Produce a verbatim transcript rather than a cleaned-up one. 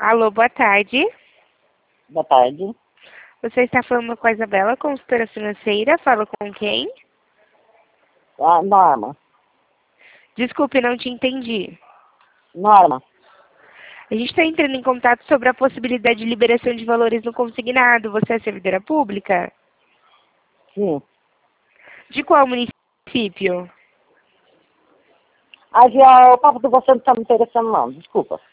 Alô, boa tarde. Boa tarde. Você está falando com a Isabela, consultora financeira. Falo com quem? Ah, Norma. Desculpe, não te entendi. Norma. A gente está entrando em contato sobre a possibilidade de liberação de valores no consignado. Você é servidora pública? Sim. De qual município? Ah, já, o papo de você não está me interessando, não. Desculpa.